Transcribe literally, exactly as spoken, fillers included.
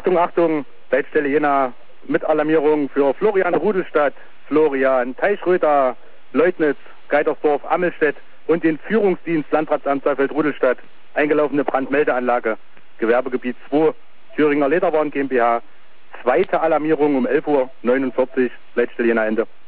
Achtung, Achtung, Leitstelle Jena mit Alarmierung für Florian Rudelstadt, Florian Teichröder, Leutnitz, Geidersdorf, Ammelstedt und den Führungsdienst Landratsamt Saalfeld-Rudelstadt. Eingelaufene Brandmeldeanlage, Gewerbegebiet zwei, Thüringer Lederwaren GmbH. Zweite Alarmierung um elf Uhr neunundvierzig, Leitstelle Jena Ende.